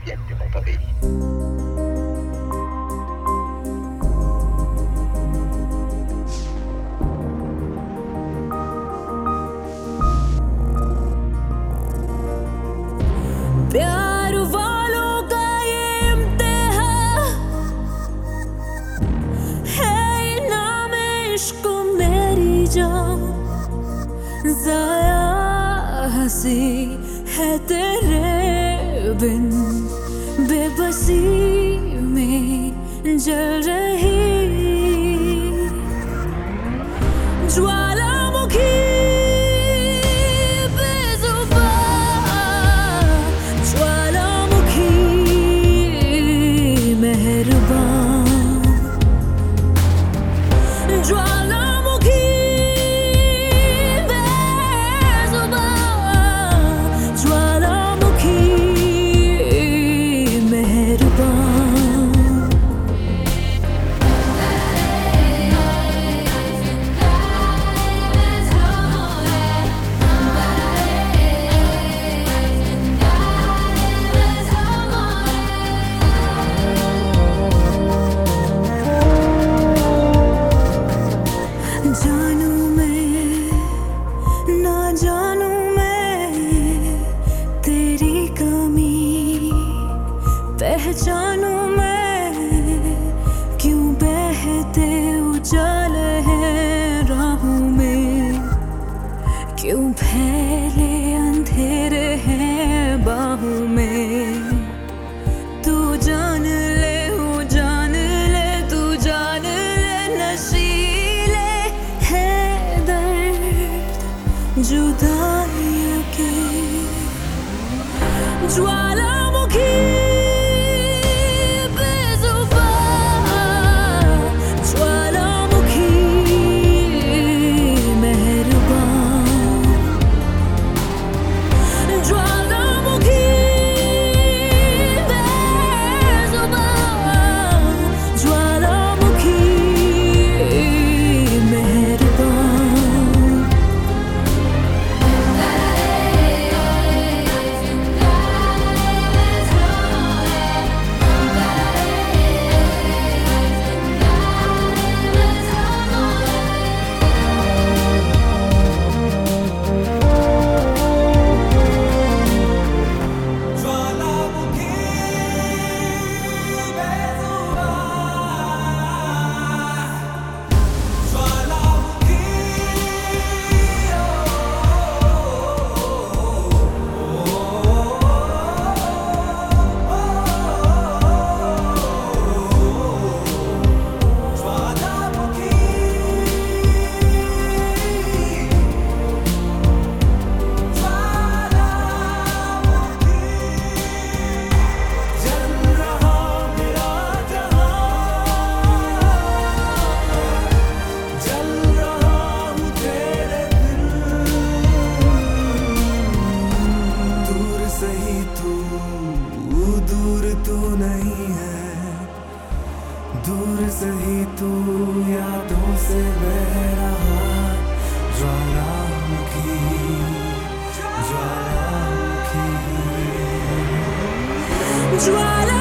niente mai poverini. प्यार वालों का ये इम्तिहान है, इनाम इश्क मेरी जान। ज़ाया हंसी है तेरे बिन, बेबसी में जल रही ज्वालामुखी। ज्वालामुखी बेज़ुबान, ज्वालामुखी मेहरबान। जानू मैं ना जानू मैं तेरी कमी, पहचानू मैं क्यों बहते उजाले हैं राहों में, क्यों फैले अंधेरे हैं बाहों में। तू जान ले, ओ जान ले, तू जान ले, नशीले है दर्द जुदाई के। ज्वालामुखी बेज़ुबान, ज्वालामुखी मेहरबान। ज्वालामुखी बेज़ुबान, ज्वालामुखी मेहरबान। दूर तू नहीं है, दूर सही तू यादों से बह रहा। ज्वालामुखी, ज्वालामुखी, ज्वाला